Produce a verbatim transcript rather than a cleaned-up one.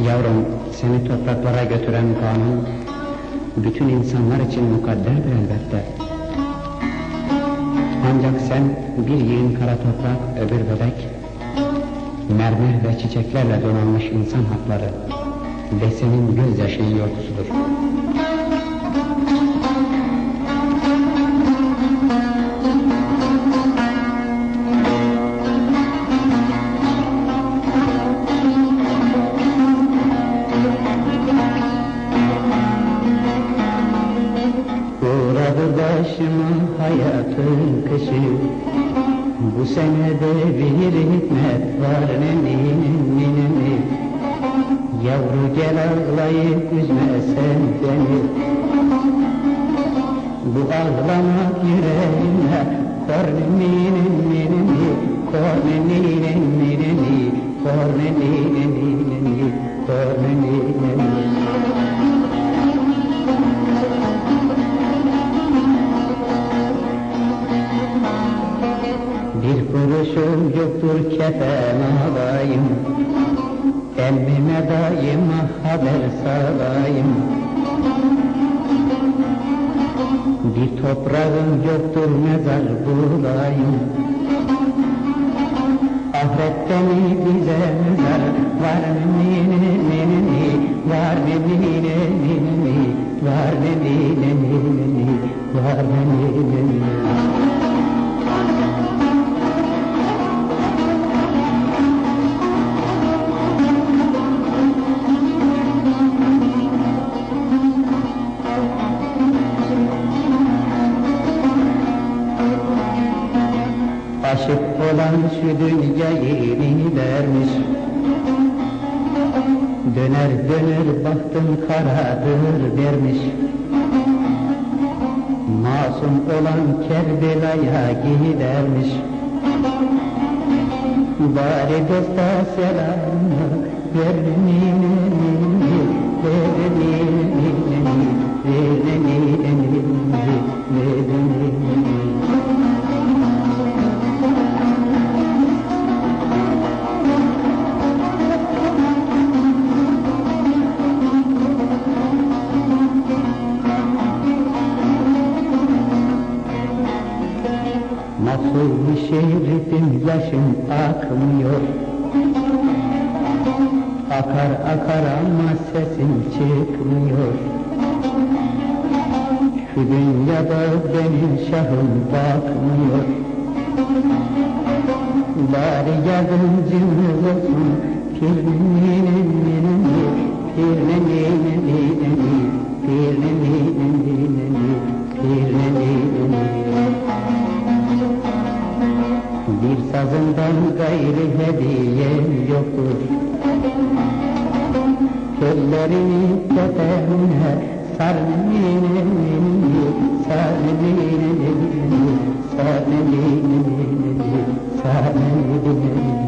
Yavrum, seni topraklara götüren kanun, bütün insanlar için mukadderdir elbette. Ancak sen bir yığın kara toprak, öbür bebek, mermer ve çiçeklerle donanmış insan hakları ve senin gözyaşının yolcusudur. Uğradı başıma hayatın kışı, bu senede bir hikmet var neninin nini. Yavru gel ağlayıp üzme sen beni, bu ağlamak yüreğime kor neninin nini, kor neninin nini, kor neninin nini, kor neninin nini. Bir kuruşum yoktur kefen alayım, emmime daima haber salayım. Bir toprağım yoktur mezar bulayım, ahirette mi bize mezar var nini nini, var nini nini, var nini nini, var nini nini. Aşık olan şu dünyayı dermiş, döner döner baktım karadır dermiş. Masum olan Kerbela'ya gidermiş, bari dosta selam ver nini, ver nini, ver nini, ver nini. Nasıl şehritim yaşım akmıyor, akar akar ama sesim çıkmıyor. Şu dünyada benim şahım bakmıyor, bari yardımcımız olsun pirninin nini, pirninin nini, pirninin nini, pirninin nini. Bir sazından gayrı hediyem yoktur, ellerini tepemine sar nini, sar nini, sar nini, sar nini.